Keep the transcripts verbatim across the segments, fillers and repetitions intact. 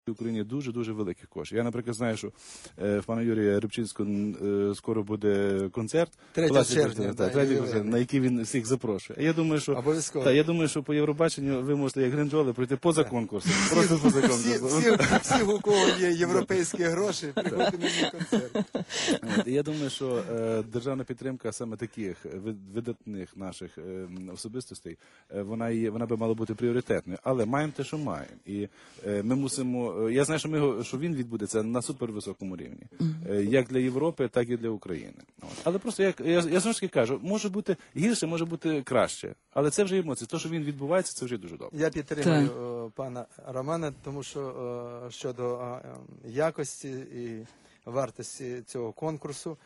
в Україні дуже-дуже великих коштів. Я, наприклад, знаю, що е, в пана Юрія Рибчинського е, скоро буде концерт. третього червня, та, та, концерт, на який він всіх запрошує. Я думаю, що, та, я думаю, що по Євробаченню ви можете, як Гринджоли, пройти поза конкурсом. Просто поза конкурсом. Всі, всі, у кого є європейські гроші, приходьте на мій концерт. От, я думаю, що е, державна підтримка саме таких видатних наших е, особистостей, е, вона, є, вона би мала бути пріоритетною. Але маємо те, що маємо. І е, ми мусимо, я знаю, що, ми його, що він відбудеться на супервисокому рівні. Е, як для Європи, так і для України. От. Але просто, як, я, я знову ж таки кажу, може бути гірше, може бути краще. Але це вже емоції. Те, що він відбувається, це вже дуже добре. Я підтримую так. пана Романа, тому що щодо якості і вартості цього конкурсу,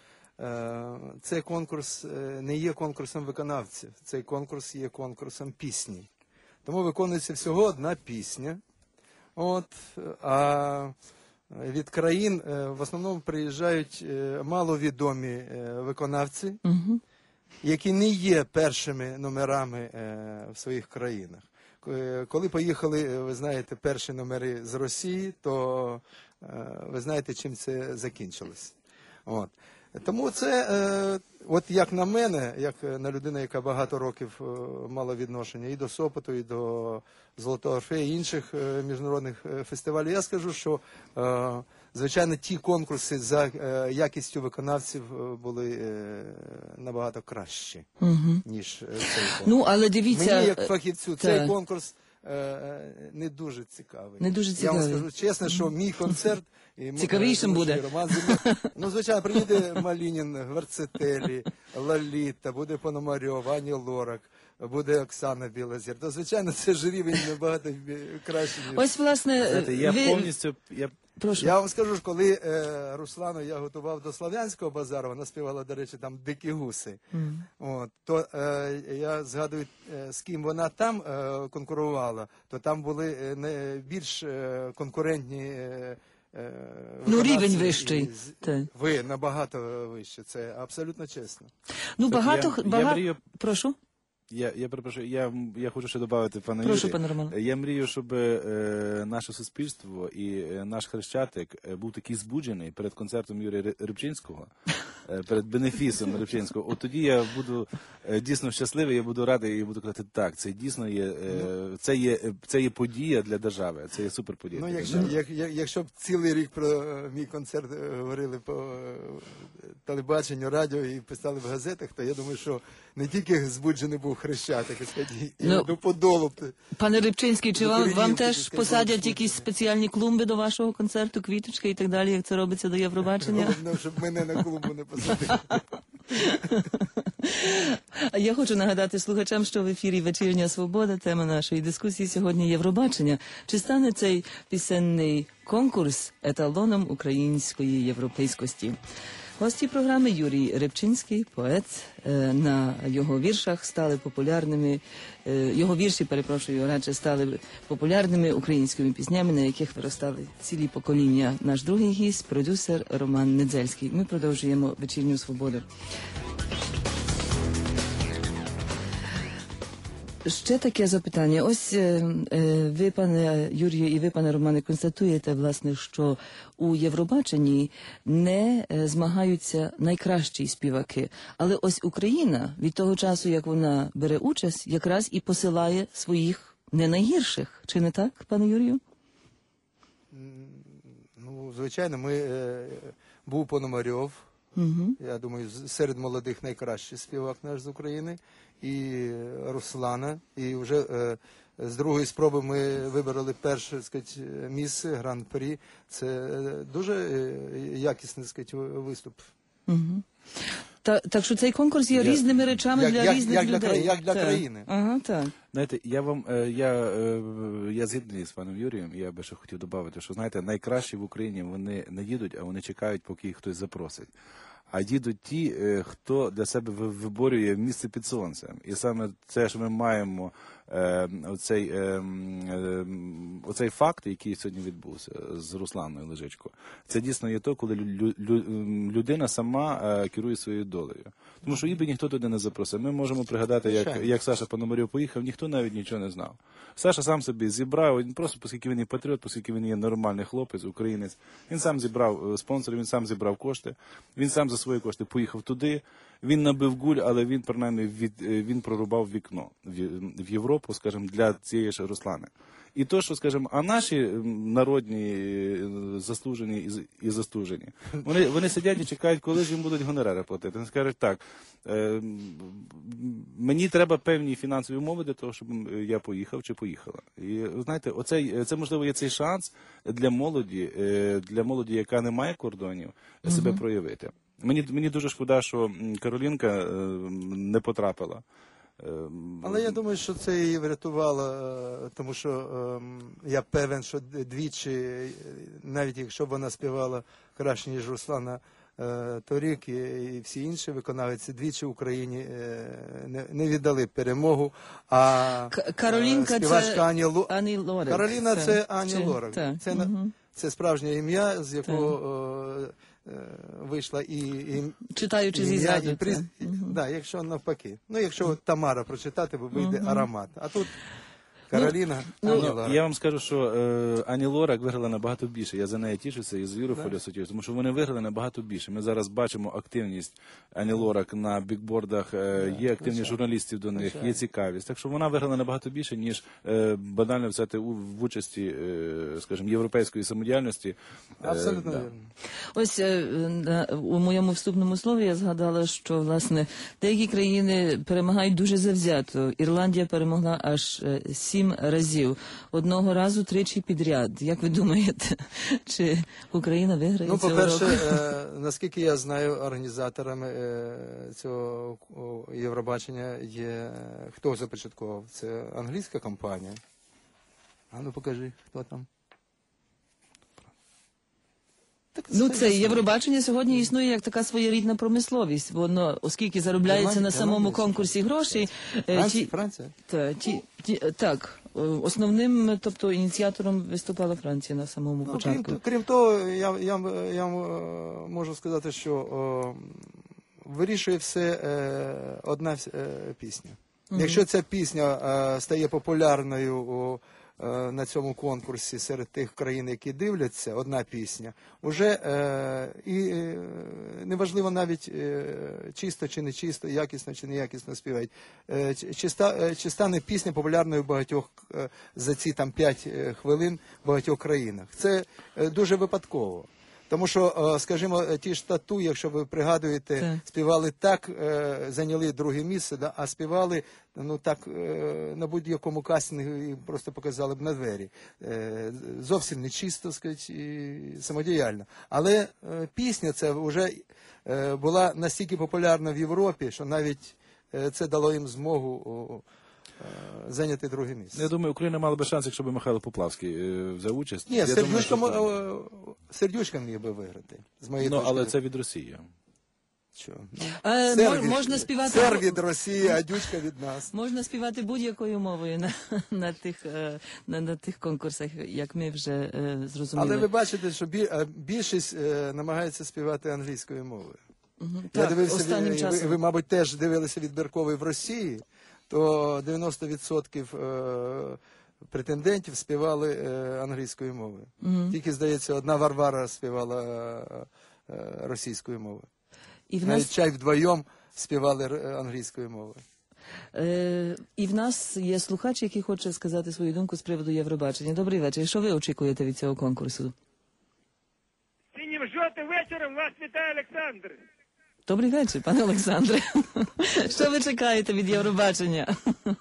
цей конкурс не є конкурсом виконавців, цей конкурс є конкурсом пісні. Тому виконується всього одна пісня. От, а від країн в основному приїжджають маловідомі виконавці, угу. які не є першими номерами в своїх країнах. Коли поїхали, ви знаєте, перші номери з Росії, то ви знаєте, чим це закінчилось. От. Тому це, от як на мене, як на людину, яка багато років мала відношення і до Сопоту, і до Золотого Орфея, і інших міжнародних фестивалів, я скажу, що, звичайно, ті конкурси за якістю виконавців були набагато кращі, угу. ніж цей конкурс. Ну, але дивіться... Мені, як фахівцю, та... цей конкурс не дуже цікавий. Не дуже цікавий. Я вам скажу чесно, що мій концерт цікавішим буде. Роман Земля... Ну, звичайно, приїде Малінін, Гварцетелі, Лоліта, буде Пономарьов, Ані Лорак, буде Оксана Білозір. То, звичайно, це ж рівень набагато краще, ніж... Ось, власне, знаєте, я ви... повністю... Я... Прошу. Я вам скажу, коли е, Руслану я готував до Слов'янського базару, вона співала, до речі, там «Дикі гуси», mm. От, то е, я згадую, е, з ким вона там е, конкурувала, то там були е, не більш е, конкурентні е, е, ну, рівень вищий. І, ви набагато вище, це абсолютно чесно. Ну, багато... Я, багато... я мрію... Прошу. Я, я перепрошую, я, я хочу ще додати, пане Прошу, Юрій. Пане Роман. Я мрію, щоб е, наше суспільство і е, наш Хрещатик е, був такий збуджений перед концертом Юрія Рибчинського, е, перед бенефісом Рибчинського. От тоді я буду е, дійсно щасливий, я буду радий і буду казати, так, це дійсно є, е, це є, це є подія для держави, це є суперподія. Ну, якщо, як, якщо б цілий рік про мій концерт говорили по телебаченню, радіо і писали в газетах, то я думаю, що не тільки збуджений був Хрещатик, і ну, до Подолу. Пане Рибчинський, чи вам, вам теж посадять якісь спеціальні клумби до вашого концерту, квіточки і так далі, як це робиться до Євробачення? Головне, щоб мене на клумбу не посадили. Я хочу нагадати слухачам, що в ефірі «Вечірня свобода», тема нашої дискусії сьогодні Євробачення. Чи стане цей пісенний конкурс еталоном української європейськості? Гості програми Юрій Рибчинський, поет. На його віршах стали популярними, його вірші, перепрошую, радше стали популярними українськими піснями, на яких виростали цілі покоління. Наш другий гість, продюсер Роман Недзельський. Ми продовжуємо «Вечірню свободу». Ще таке запитання. Ось ви, пане Юрію, і ви, пане Романе, констатуєте, власне, що у Євробаченні не змагаються найкращі співаки. Але ось Україна від того часу, як вона бере участь, якраз і посилає своїх не найгірших. Чи не так, пане Юрію? Ну, звичайно, ми був Пономарьов. Угу. Я думаю, серед молодих найкращий співак наш з України. І Руслана, і вже е, з другої спроби ми вибрали перше, сказать, місце, гран-прі. Це дуже якісний, сказать, виступ. Угу. Та, так що цей конкурс є я, різними речами як, для як, різних як людей. Для, як для так. країни. Ага, так. Знаєте, я вам, я, я згідний з паном Юрієм, я би ще хотів додати, що, знаєте, найкращі в Україні, вони не їдуть, а вони чекають, поки їх хтось запросить. А їдуть ті, хто для себе виборює місце під сонцем. І саме це, що ми маємо е, оцей, е, е, оцей факт, який сьогодні відбувся з Русланою Лежичко, це дійсно є то, коли лю, лю, людина сама е, керує своєю долею. Тому що її би ніхто туди не запросив. Ми можемо пригадати, як, як Саша Пономарьов поїхав, ніхто навіть нічого не знав. Саша сам собі зібрав, він просто, оскільки він є патріот, оскільки він є нормальний хлопець, українець, він сам зібрав спонсорів, він сам зібрав кошти, він сам за свої кошти поїхав туди, він набив гуль, але він, принаймні, від, він прорубав вікно в Європу, скажімо, для цієї ж Руслани. І то, що, скажімо, а наші народні заслужені і застужені, вони, вони сидять і чекають, коли ж їм будуть гонорари платити. Вони скажуть, так, е, мені треба певні фінансові умови для того, щоб я поїхав чи поїхала. І, знаєте, оцей, це, можливо, є цей шанс для молоді, для молоді, яка не має кордонів, себе uh-huh. проявити. Мені, мені дуже шкода, що Каролінка не потрапила. Але я думаю, що це її врятувало, тому що е, я певен, що двічі, навіть якщо б вона співала краще, ніж Руслана е, торік, і, і всі інші виконавці, двічі Україні е, не, не віддали перемогу. А Каролінка співачка це Ані, Ло... Ані Лорак. Кароліна це, це Ані це, Лорак. Це, це, угу. це справжнє ім'я, з якого е, вийшла і, і читаючи зі ззаду. Приз... Угу. Да, якщо навпаки. Ну, якщо Тамара прочитати, вийде угу. аромат. А тут Кароліна, ну, Ані ну, Лорак. Я вам скажу, що е, Ані Лорак виграла набагато більше. Я за неї тішуся і з Юрою Да. Фоліосу тішуся, тому що вони виграли набагато більше. Ми зараз бачимо активність Ані Лорак на бікбордах, е, є активність журналістів до них, є цікавість. Так що вона виграла набагато більше, ніж е, банально взяти у, в участі, е, скажімо, європейської самодіяльності. Е, Абсолютно да. вірно. Ось е, на, у моєму вступному слові я згадала, що, власне, деякі країни перемагають дуже завзято. Ірландія перемогла аж е, сім разів. Одного разу тричі підряд. Як ви думаєте, чи Україна виграє Ну, цього по-перше, року? е, наскільки я знаю, організаторами е, цього о, Євробачення є, хто започаткував? Це англійська компанія. А ну покажи, хто там. Так, ну, це Євробачення сьогодні існує як така своєрідна промисловість. Воно, оскільки заробляється Германія, на самому Германія, конкурсі грошей. Франція? Ті, Франція? та, ті, ті, так, основним, тобто ініціатором виступала Франція на самому Ну, початку. крім, крім того, я, я, я можу сказати, що о, вирішує все е, одна е, пісня. Mm-hmm. Якщо ця пісня е, стає популярною о, е, на цьому конкурсі серед тих країн, які дивляться, одна пісня, уже е, і е, неважливо навіть е, чисто чи не чисто, якісно чи неякісно співають, е, чи, ста, чи стане пісня популярною в багатьох е, за ці там п'ять хвилин в багатьох країнах. Це е, дуже випадково. Тому що, скажімо, ті ж Тату, якщо ви пригадуєте, так. співали так, зайняли друге місце, да, а співали ну так на будь-якому кастингу просто показали б на двері. Зовсім не чисто, сказати, і самодіяльно. Але пісня ця вже була настільки популярна в Європі, що навіть це дало їм змогу зайняти друге місце. Я думаю, Україна мала би шанс, якщо б Михайло Поплавський е, взяв участь. Ні, Сердючка, думаю, що... Сердючка міг би виграти. З моєї ну, але це від Росії. Що? Е, Сер від... можна співати... Сер від Росії, а Дючка від нас. Можна співати будь-якою мовою на, на, тих, на, на тих конкурсах, як ми вже е, зрозуміли. Але ви бачите, що більшість е, намагається співати англійською мовою. Угу. Я так, дивився, останнім ви, часом. ви, ви, мабуть, теж дивилися відбірковий в Росії, то дев'яносто відсотків е, претендентів співали е, англійською мовою. Mm-hmm. Тільки, здається, одна Варвара співала е, російською мовою. І в нас... Навіть чай вдвоєм співали англійською мовою. Е, і в нас є слухач, який хоче сказати свою думку з приводу Євробачення. Добрий вечір. Що ви очікуєте від цього конкурсу? Синім жовтим вечором вас вітає Олександр. Добрий вечір, пане Олександре. Що ви чекаєте від Євробачення? Ну,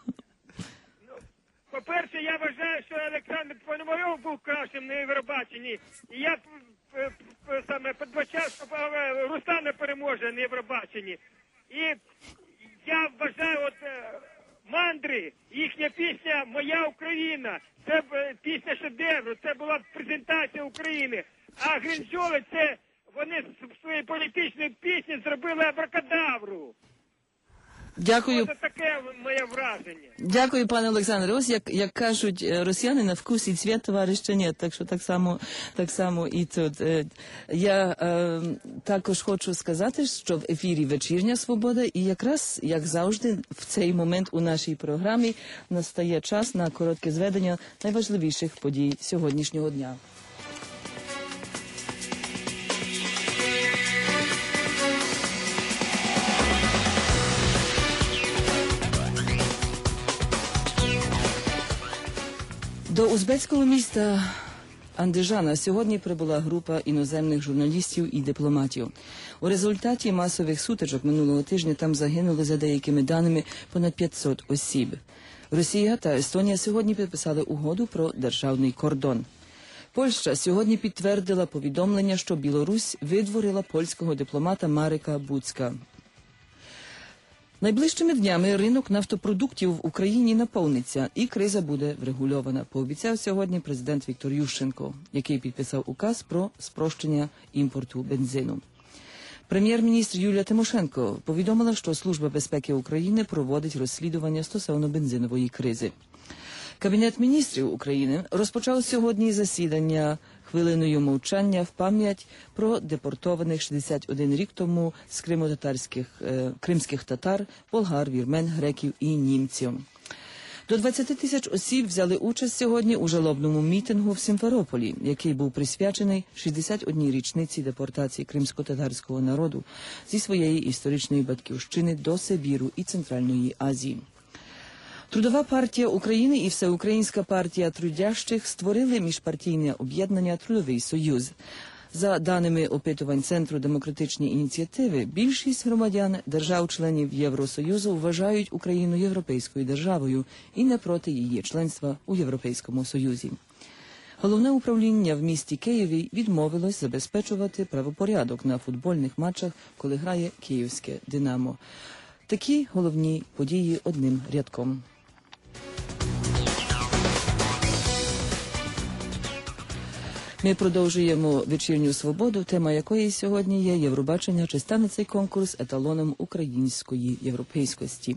по-перше, я вважаю, що Олександр Пономарьов був кращим на Євробаченні. І я саме передбачав, що Руслана переможе на Євробаченні. І я вважаю, от Мандри, їхня пісня «Моя Україна», це пісня шедевру, це була презентація України. А Гринзьоли – це вони в своїй політичній пісні зробили абракадабру. Дякую. Ось таке моє враження. Дякую, пане Олександре. Ось як, як кажуть е, росіяни, на вкус і цвіт товариша нет. Так що так само, так само і тут. Е, Я е, також хочу сказати, що в ефірі «Вечірня свобода» і якраз, як завжди, в цей момент у нашій програмі настає час на коротке зведення найважливіших подій сьогоднішнього дня. До узбецького міста Андижана сьогодні прибула група іноземних журналістів і дипломатів. У результаті масових сутичок минулого тижня там загинули, за деякими даними, понад п'ятсот осіб. Росія та Естонія сьогодні підписали угоду про державний кордон. Польща сьогодні підтвердила повідомлення, що Білорусь видворила польського дипломата Марека Буцка. Найближчими днями ринок нафтопродуктів в Україні наповниться і криза буде врегульована, пообіцяв сьогодні президент Віктор Ющенко, який підписав указ про спрощення імпорту бензину. Прем'єр-міністр Юлія Тимошенко повідомила, що Служба безпеки України проводить розслідування стосовно бензинової кризи. Кабінет міністрів України розпочав сьогодні засідання хвилиною мовчання в пам'ять про депортованих шістдесят один рік тому з кримсько-татарських е, кримських татар, болгар, вірмен, греків і німців. До двадцяти тисяч осіб взяли участь сьогодні у жалобному мітингу в Сімферополі, який був присвячений шістдесят одній річниці депортації кримсько-татарського народу зі своєї історичної батьківщини до Сибіру і Центральної Азії. Трудова партія України і Всеукраїнська партія трудящих створили міжпартійне об'єднання «Трудовий союз». За даними опитувань Центру демократичні ініціативи, більшість громадян держав-членів Євросоюзу вважають Україну європейською державою і не проти її членства у Європейському Союзі. Головне управління в місті Києві відмовилось забезпечувати правопорядок на футбольних матчах, коли грає київське «Динамо». Такі головні події одним рядком. Ми продовжуємо вечірню свободу, тема якої сьогодні є Євробачення, чи стане цей конкурс еталоном української європейськості.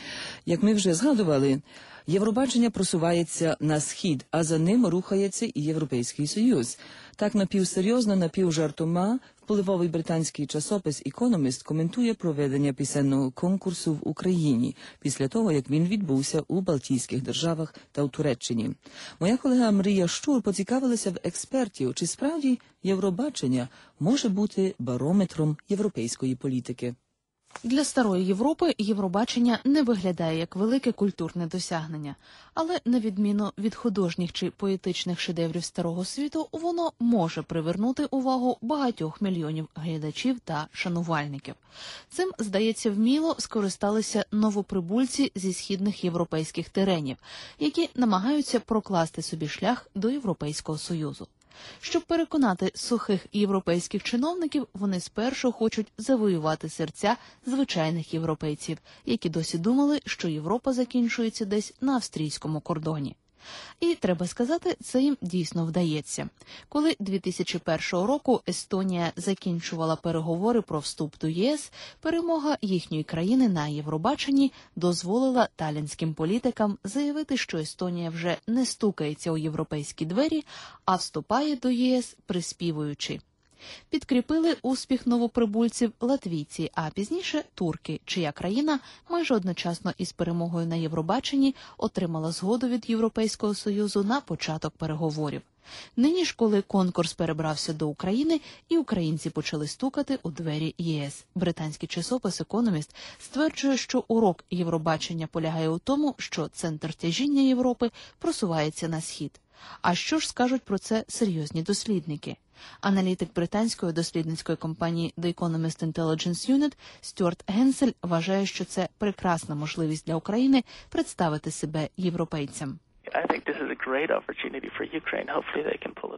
Як ми вже згадували, Євробачення просувається на схід, а за ним рухається і Європейський Союз. Так напівсерйозно, напівжартома впливовий британський часопис «Економіст» коментує проведення пісенного конкурсу в Україні після того, як він відбувся у Балтійських державах та у Туреччині. Моя колега Марія Щур поцікавилася в експертів, чи справді Євробачення може бути барометром європейської політики. Для старої Європи Євробачення не виглядає як велике культурне досягнення. Але, на відміну від художніх чи поетичних шедеврів старого світу, воно може привернути увагу багатьох мільйонів глядачів та шанувальників. Цим, здається, вміло скористалися новоприбульці зі східних європейських теренів, які намагаються прокласти собі шлях до Європейського Союзу. Щоб переконати сухих європейських чиновників, вони спершу хочуть завоювати серця звичайних європейців, які досі думали, що Європа закінчується десь на австрійському кордоні. І, треба сказати, це їм дійсно вдається. Коли дві тисячі першого року Естонія закінчувала переговори про вступ до ЄС, перемога їхньої країни на Євробаченні дозволила талінським політикам заявити, що Естонія вже не стукається у європейські двері, а вступає до ЄС приспівуючи. Підкріпили успіх новоприбульців латвійці, а пізніше турки, чия країна майже одночасно із перемогою на Євробаченні отримала згоду від Європейського Союзу на початок переговорів. Нині ж, коли конкурс перебрався до України, і українці почали стукати у двері ЄС. Британський часопис «Економіст» стверджує, що урок Євробачення полягає у тому, що центр тяжіння Європи просувається на схід. А що ж скажуть про це серйозні дослідники? Аналітик британської дослідницької компанії The Economist Intelligence Unit Стюарт Генсель вважає, що це прекрасна можливість для України представити себе європейцям.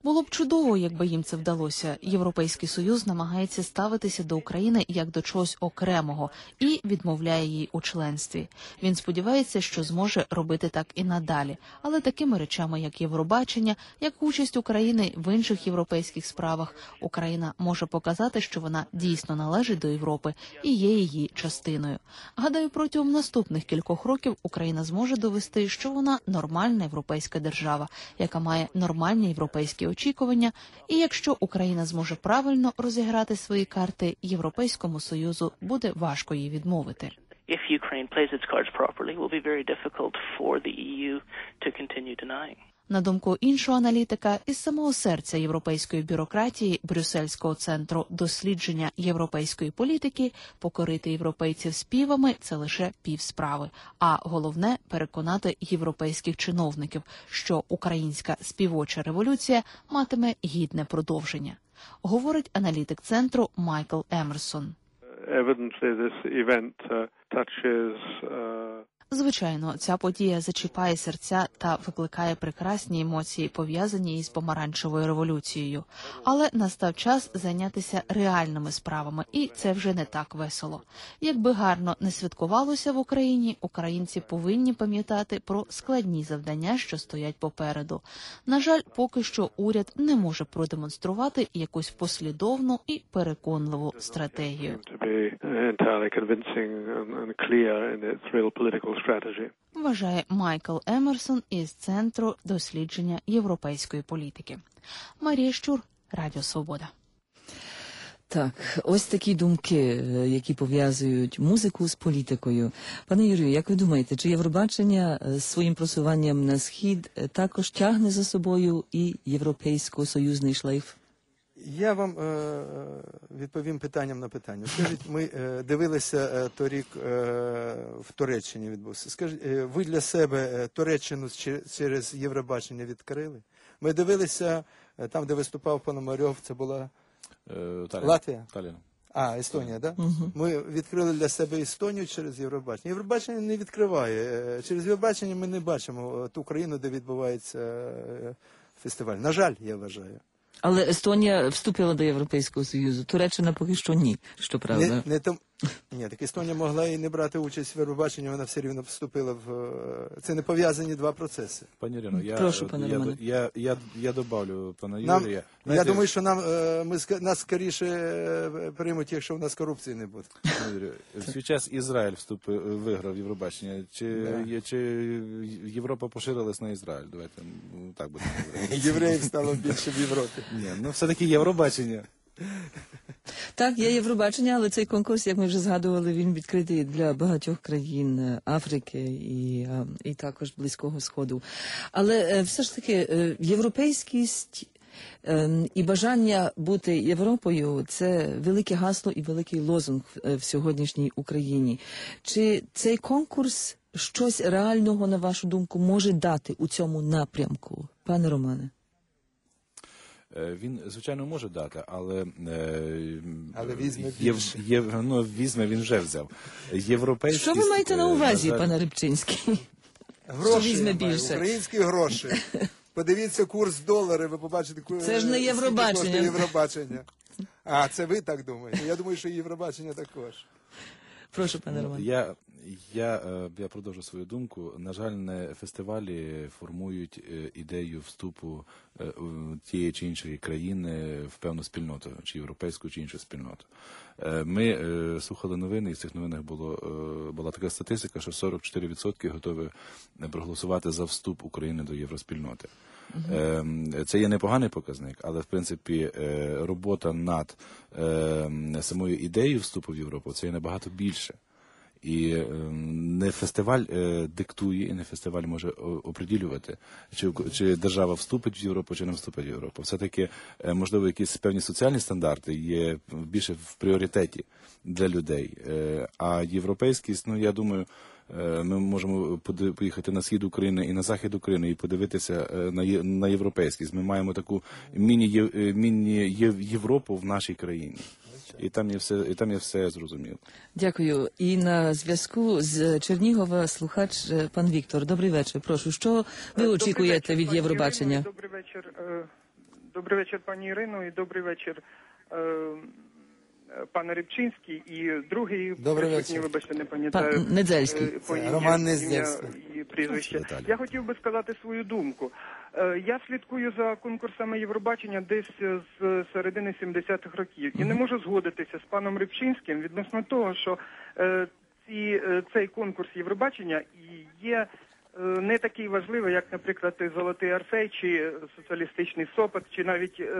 Було б чудово, якби їм це вдалося. Європейський Союз намагається ставитися до України як до чогось окремого і відмовляє їй у членстві. Він сподівається, що зможе робити так і надалі. Але такими речами, як Євробачення, як участь України в інших європейських справах, Україна може показати, що вона дійсно належить до Європи і є її частиною. Гадаю, протягом наступних кількох років Україна зможе довести, що вона нормальна європейська держава, яка має нормальні європейські очікування, і якщо Україна зможе правильно розіграти свої карти, Європейському Союзу буде важко їй відмовити. If Ukraine plays its cards properly, it will be very difficult for the E U to continue denying. На думку іншого аналітика, із самого серця європейської бюрократії Брюссельського центру дослідження європейської політики покорити європейців співами – це лише півсправи. А головне – переконати європейських чиновників, що українська співоча революція матиме гідне продовження. Говорить аналітик центру Майкл Емерсон. Evidently, this event uh, touches uh... Звичайно, ця подія зачіпає серця та викликає прекрасні емоції, пов'язані із помаранчевою революцією. Але настав час зайнятися реальними справами, і це вже не так весело. Якби гарно не святкувалося в Україні, українці повинні пам'ятати про складні завдання, що стоять попереду. На жаль, поки що уряд не може продемонструвати якусь послідовну і переконливу стратегію. Вважає Майкл Емерсон із Центру дослідження європейської політики. Марія Щур, Радіо Свобода. Так, ось такі думки, які пов'язують музику з політикою. Пане Юрію, як ви думаєте, чи Євробачення своїм просуванням на схід також тягне за собою і європейсько-союзний шлейф? Я вам е, відповім питанням на питання. Скажіть, ми е, дивилися е, торік е, в Туреччині відбувся. Скажіть, е, ви для себе е, Туреччину через Євробачення відкрили? Ми дивилися е, там, де виступав Пономарьов, це була Е, Талін. Латвія? Талін. А, Естонія, так? Да? Угу. Ми відкрили для себе Естонію через Євробачення. Євробачення не відкриває. Е, Через Євробачення ми не бачимо ту країну, де відбувається е, фестиваль. На жаль, я вважаю. Але Естонія вступила до Європейського Союзу, Туреччина поки що ні, щоправда. Не, не там... Ні, так Естонія могла і не брати участь в Євробаченні, вона все рівно вступила в... Це не пов'язані два процеси. Пані Ірино, я, Прошу, пане я, Романе. я, я, я добавлю пана Нам, Юрія. я Знаєте, думаю, що нам, ми, нас скоріше приймуть, якщо в нас корупції не буде. пане Юрію, в свій час Ізраїль вступив, виграв Євробачення. Чи, Да. є, чи Європа поширилась на Ізраїль? Давайте ну, так будемо говорити. Євреїв стало більше в Європі. Ні, ну все-таки Євробачення. Так, є Євробачення, але цей конкурс, як ми вже згадували, він відкритий для багатьох країн Африки і, і також Близького Сходу. Але все ж таки європейськість і бажання бути Європою – це велике гасло і великий лозунг в сьогоднішній Україні. Чи цей конкурс щось реального, на вашу думку, може дати у цьому напрямку, пане Романе? Він, звичайно, може дати, але... Е, Але візьме є, більше. є, ну, візьме, він вже взяв. Європейськість... Що ви маєте на увазі, е, на жаль, пане Рибчинський? Гроші візьме я маю, більше? українські гроші. Подивіться курс долара, ви побачите, ку- Це ж не скільки Євробачення. коштує Євробачення. А, це ви так думаєте? Я думаю, що Євробачення також. Прошу, пане Ну, Романе. Я, я, е, я продовжу свою думку. На жаль, не фестивалі формують е, ідею вступу е, в тієї чи іншої країни в певну спільноту, чи європейську, чи іншу спільноту. Е, Ми е, слухали новини, і в цих новинах було, е, була така статистика, що сорок чотири відсотки готові проголосувати за вступ України до євроспільноти. Е, Це є непоганий показник, але, в принципі, е, робота над е, самою ідеєю вступу в Європу – це є набагато більше. І е, не фестиваль е, диктує, і не фестиваль може о- оприділювати, чи, чи держава вступить в Європу, чи не вступить в Європу. Все-таки, е, можливо, якісь певні соціальні стандарти є більше в пріоритеті для людей. Е, а європейськість, ну, я думаю, е, ми можемо поди- поїхати на схід України і на захід України і подивитися е, на, є- на європейськість. Ми маємо таку міні, е, міні-Європу в нашій країні. І там є все, і там є все зрозуміло. Дякую. І на зв'язку з Чернігова слухач е, пан Віктор. Добрий вечір. Прошу, що ви очікуєте від Євробачення? Добрий вечір. Е, Добрий вечір, пані Ірино, і добрий вечір, е, пане Рибчинський. І другий Добрий присутній, вечір. вибачте, не пам'ятаю. Пан Недзельський. е, по Це ім'я- Роман ім'я Недзельський. і прізвище. Віталій. Я хотів би сказати свою думку. Е, Я слідкую за конкурсами Євробачення десь з середини сімдесятих років. І не можу згодитися з паном Рибчинським відносно того, що е, ці, е, цей конкурс Євробачення і є е, не такий важливий, як, наприклад, Золотий Орфей, чи соціалістичний Сопот, чи навіть е,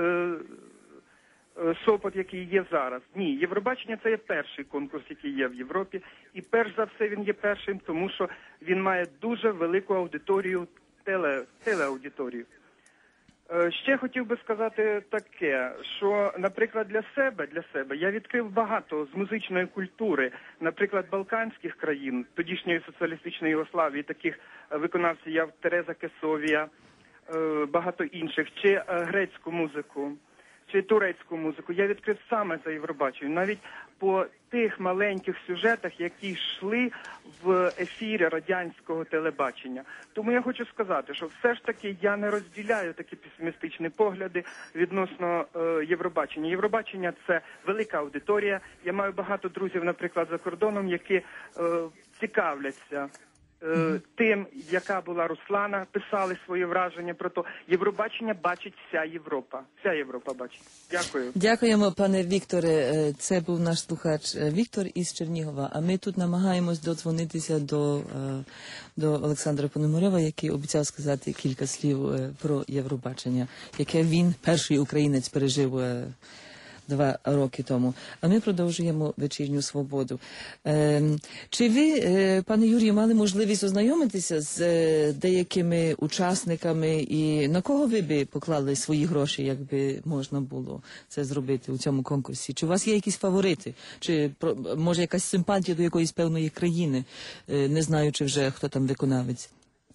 е, Сопот, який є зараз. Ні, Євробачення – це є перший конкурс, який є в Європі. І перш за все він є першим, тому що він має дуже велику аудиторію, теле, телеаудиторію. Е, Ще хотів би сказати таке, що, наприклад, для себе, для себе я відкрив багато з музичної культури, наприклад, балканських країн, тодішньої соціалістичної Югославії, таких е, виконавців, як Тереза Кесовія, е, багато інших, чи е, грецьку музику, чи турецьку музику. Я відкрив саме за Євробачення, навіть по тих маленьких сюжетах, які йшли в ефірі радянського телебачення. Тому я хочу сказати, що все ж таки я не розділяю такі песимістичні погляди відносно е, Євробачення. Євробачення – це велика аудиторія. Я маю багато друзів, наприклад, за кордоном, які е, цікавляться е, тим, яка була Руслана, писали свої враження про то. Євробачення бачить вся Європа. Вся Європа бачить. Дякую. Дякуємо, пане Вікторе. Е, Це був наш слухач е, Віктор із Чернігова. А ми тут намагаємось додзвонитися до, е, до Олександра Пономарьова, який обіцяв сказати кілька слів е, про Євробачення, яке він, перший українець, пережив е, два роки тому. А ми продовжуємо вечірню свободу. Е, Чи ви, е, пане Юрію, мали можливість ознайомитися з е, деякими учасниками і на кого ви би поклали свої гроші, якби можна було це зробити у цьому конкурсі? Чи у вас є якісь фаворити? Чи про- може якась симпатія до якоїсь певної країни, е, не знаючи вже, хто там виконавець?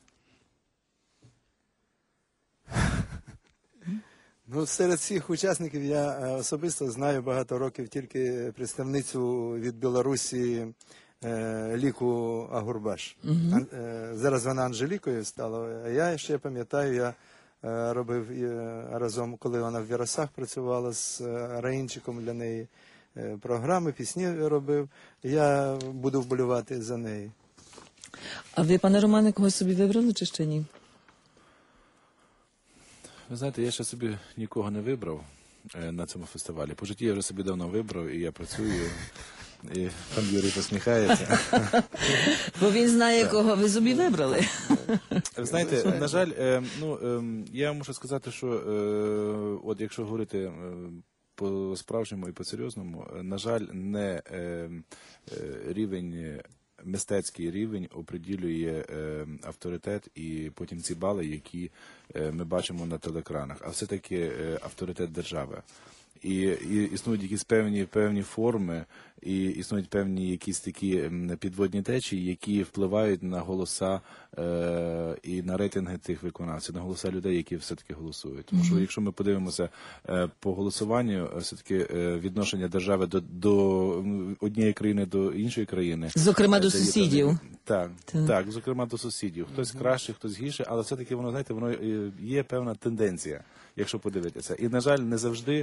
Ну, серед всіх учасників я е, особисто знаю багато років тільки представницю від Білорусі е, Ліку Агурбаш. Ан- е, зараз вона Анжелікою стала, а я ще пам'ятаю, я е, робив е, разом, коли вона в Вірасах працювала з е, Раїнчиком для неї е, програми, пісні робив. Я буду вболівати за неї. А ви, пане Романе, когось собі вибрали чи ще ні? Ви знаєте, я ще собі нікого не вибрав е, на цьому фестивалі. По житті я вже собі давно вибрав, і я працюю. І пан Юрій посміхається. Бо він знає, кого ви собі вибрали. Ви знаєте, на жаль, е, ну, е, я мушу сказати, що е, от якщо говорити е, по-справжньому і по-серйозному, е, на жаль, не е, е, рівень, мистецький рівень оприділює е, авторитет і потім ці бали, які е, ми бачимо на телекранах, а все-таки е, авторитет держави. І, і існують якісь певні, певні форми, і існують певні якісь такі м, підводні течії, які впливають на голоса е, і на рейтинги тих виконавців, на голоса людей, які все-таки голосують. Тому що якщо ми подивимося е, по голосуванню, е, все-таки е, відношення держави до, до м, однієї країни до іншої країни. Зокрема, е, до дає сусідів. певний- Так, Так. так, зокрема до сусідів. Хтось краще, хтось гірше, але все-таки воно, знаєте, воно е, є певна тенденція, якщо подивитися. І, на жаль, не завжди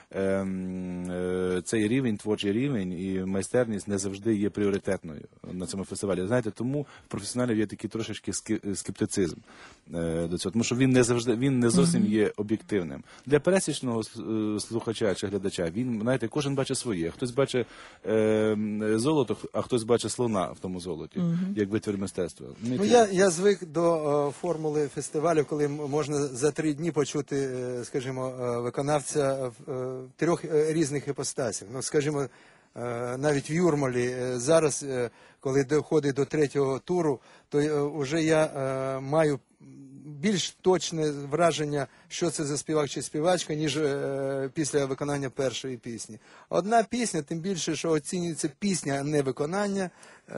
ем, е, цей рівень, творчий рівень і майстерність не завжди є пріоритетною на цьому фестивалі. Знаєте, тому в професіоналів є такий трошечки ски- скептицизм е, до цього, тому що він не завжди, він не зовсім є об'єктивним. Для пересічного е, слухача чи глядача він, знаєте, кожен бачить своє. Хтось бачить е, золото, а хтось бачить слона в тому золоті, як витвір мистецтва. Ну, я, я звик до е, формули фестивалю, коли м- можна за три дні почути, е, скажімо, е, виконавця в е, трьох е, різних іпостасях. Ну, скажімо, е, навіть в Юрмалі е, зараз, е, коли доходить до третього туру, то е, вже я е, маю більш точне враження, що це за співак чи співачка, ніж е, після виконання першої пісні. Одна пісня, тим більше, що оцінюється пісня, а не виконання, е,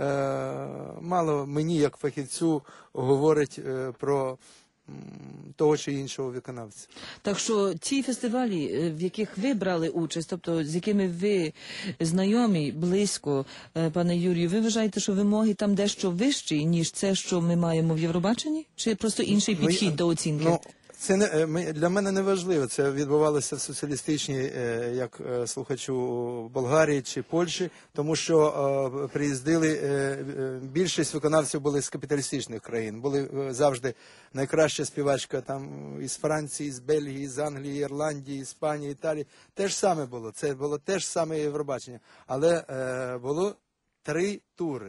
мало мені, як фахівцю, говорить е, про м, того чи іншого виконавця. Так що ті фестивалі, е, в яких ви брали участь, тобто з якими ви знайомі близько, е, пане Юрію, ви вважаєте, що вимоги там дещо вищі, ніж це, що ми маємо в Євробаченні? Чи просто інший Ну, підхід я- до оцінки? Ну, Це не е, ми- для мене не важливо. Це відбувалося в соціалістичній, е, як е, слухачу, Болгарії чи Польщі, тому що е, приїздили е, е, більшість виконавців були з капіталістичних країн. Були е, завжди найкраща співачка там із Франції, з Бельгії, з Англії, Ірландії, Іспанії, Італії. Те ж саме було. Це було те ж саме Євробачення. Але е, було три тури.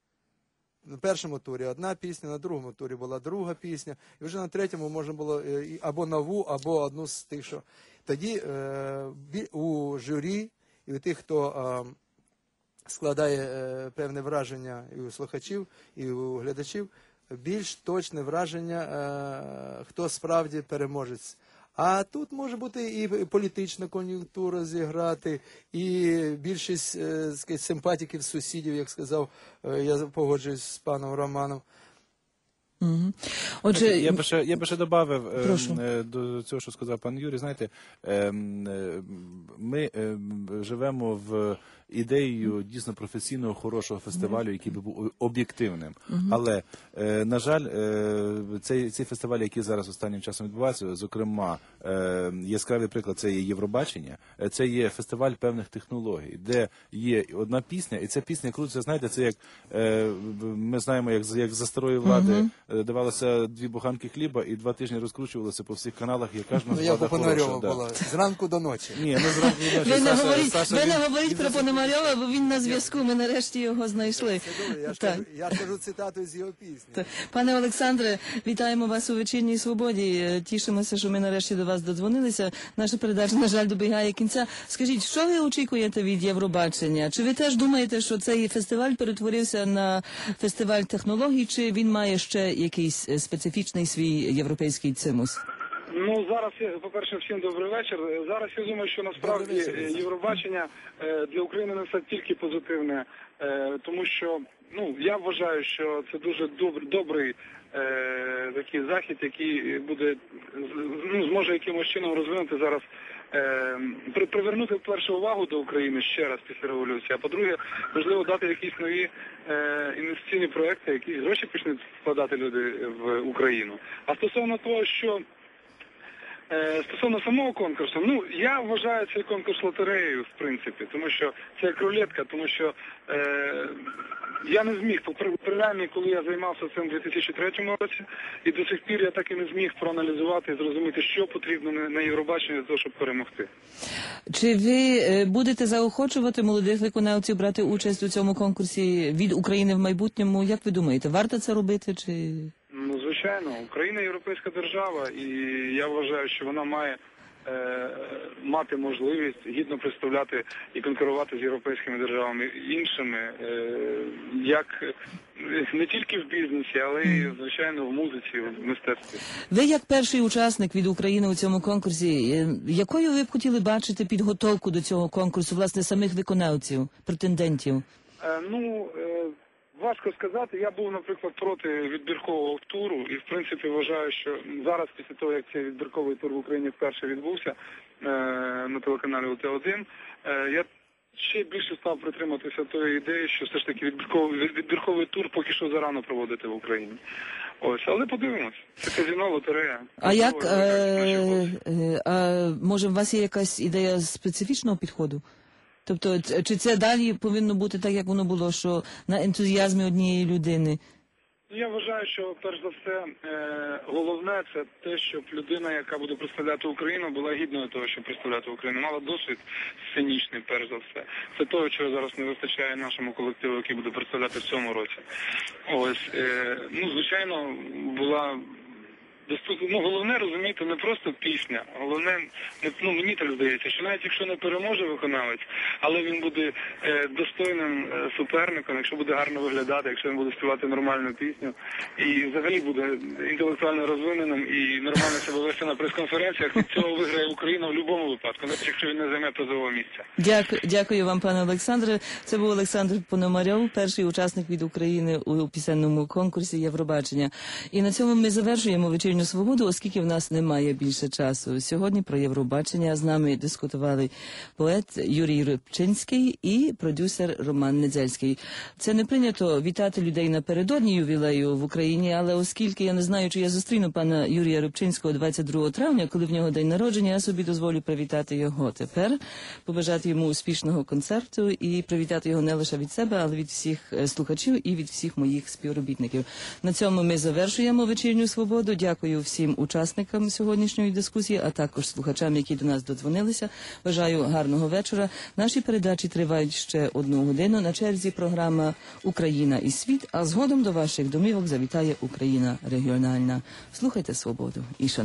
На першому турі одна пісня, на другому турі була друга пісня, і вже на третьому можна було е, і або нову, або одну з тих, що... Тоді е, бі- у журі і у тих, хто е, складає е, певне враження і у слухачів, і у глядачів, більш точне враження, е, хто справді переможець. А тут може бути і політична кон'юнктура зіграти, і більшість е, сказати, симпатиків сусідів, як сказав, е, я погоджуюсь з паном Романом. Мгм. Отже, Я би ще, я би ще додав Прошу. до цього, що сказав пан Юрій. Знаєте, ем, е, ми ем, живемо в ідеєю дійсно професійного, хорошого фестивалю, який би був об'єктивним. Але, е, на жаль, е, цей, цей фестиваль, який зараз останнім часом відбувається, зокрема, е, яскравий приклад, це є Євробачення, е, це є фестиваль певних технологій, де є одна пісня, і ця пісня крутиться, знаєте, це як, е, ми знаємо, як, як за старої влади е, давалося дві буханки хліба і два тижні розкручувалося по всіх каналах, яка ж у Ну, нас я влада по Пономарьову хороша. Да. була, зранку до ночі. Ні, не зранку до ночі. ви не Саша- говоріть, Саша, ви не він- говоріть про Пономарьова, бо він на зв'язку, ми нарешті його знайшли. Це добре, я ж Так. кажу, я ж кажу цитату з його пісні. Так. Пане Олександре, вітаємо вас у вечірній свободі. Е, Тішимося, що ми нарешті до вас додзвонилися. Наша передача, на жаль, добігає кінця. Скажіть, що ви очікуєте від Євробачення? Чи ви теж думаєте, що цей фестиваль перетворився на фестиваль технологій, чи він має ще якийсь е, специфічний свій європейський цимус? Ну зараз я, по-перше, всім добрий вечір. Зараз я думаю, що насправді Добрий вечір, е, Олександр. Євробачення е, для України несе тільки позитивне, е, тому що ну я вважаю, що це дуже добр, добрий е, такий захід, який буде з- ну, зможе якимось чином розвинути зараз. е, при- Привернути вперше увагу до України ще раз після революції. А по-друге, можливо, дати якісь нові е, інвестиційні проекти, якісь гроші почнуть вкладати люди в Україну. А стосовно того, що Е, Стосовно самого конкурсу, ну я вважаю цей конкурс лотереєю, в принципі, тому що це як рулетка, тому що е, я не зміг, при- принаймні, коли я займався цим у дві тисячі третьому році, і до сих пір я так і не зміг проаналізувати і зрозуміти, що потрібно на, на Євробаченні для того, щоб перемогти. Чи ви е, будете заохочувати молодих виконавців брати участь у цьому конкурсі від України в майбутньому? Як ви думаєте, варто це робити? Чи Ну, звичайно, Україна європейська держава, і я вважаю, що вона має е, мати можливість гідно представляти і конкурувати з європейськими державами іншими, е, як е, не тільки в бізнесі, але й, звичайно, в музиці, в мистецтві. ви, як перший учасник від України у цьому конкурсі, е, якою ви б хотіли бачити підготовку до цього конкурсу, власне, самих виконавців, претендентів? Е, ну, е, важко сказати. Я був, наприклад, проти відбіркового туру і, в принципі, вважаю, що зараз, після того, як цей відбірковий тур в Україні вперше відбувся е, на телеканалі О Т один, е, я ще більше став притриматися тої ідеї, що все ж таки відбірковий, відбірковий тур поки що зарано проводити в Україні. Ось, але подивимось. Це казино, лотерея. А як, Можливо, наші е, хлопці. е, а може у вас є якась ідея специфічного підходу? Тобто, ц- чи це далі повинно бути так, як воно було, що на ентузіазмі однієї людини? Я вважаю, що перш за все е, головне це те, щоб людина, яка буде представляти Україну, була гідною того, щоб представляти Україну. Мала досвід сценічний, перш за все. Це того, чого зараз не вистачає нашому колективу, який буде представляти в цьому році. Ось, е, ну, звичайно, була доступ- ну, головне розуміти не просто пісня, головне, не- ну мені так здається, що навіть якщо не переможе виконавець, але він буде е, достойним е, суперником, якщо буде гарно виглядати, якщо він буде співати нормальну пісню, і взагалі буде інтелектуально розвиненим і нормально себе вести на прес-конференціях, від цього виграє Україна в будь-якому випадку, навіть якщо він не займе призового місця. Дякую, дякую вам, пане Олександре. Це був Олександр Пономарьов, перший учасник від України у пісенному конкурсі Євробачення. І на цьому ми завершуємо вечірню вечірню свободу, оскільки в нас немає більше часу. Сьогодні про Євробачення з нами дискутували поет Юрій Рибчинський і продюсер Роман Недзельський. Це не прийнято вітати людей напередодні ювілею в Україні, але оскільки я не знаю, чи я зустріну пана Юрія Рибчинського двадцять другого травня, коли в нього день народження, я собі дозволю привітати його тепер, побажати йому успішного концерту і привітати його не лише від себе, але від всіх слухачів і від всіх моїх співробітників. На цьому ми завершуємо вечірню свободу. Дякую всім учасникам сьогоднішньої дискусії, а також слухачам, які до нас додзвонилися. Бажаю гарного вечора. Наші передачі тривають ще одну годину. На черзі програма «Україна і світ», а згодом до ваших домівок завітає Україна регіональна. Слухайте свободу і шануйте.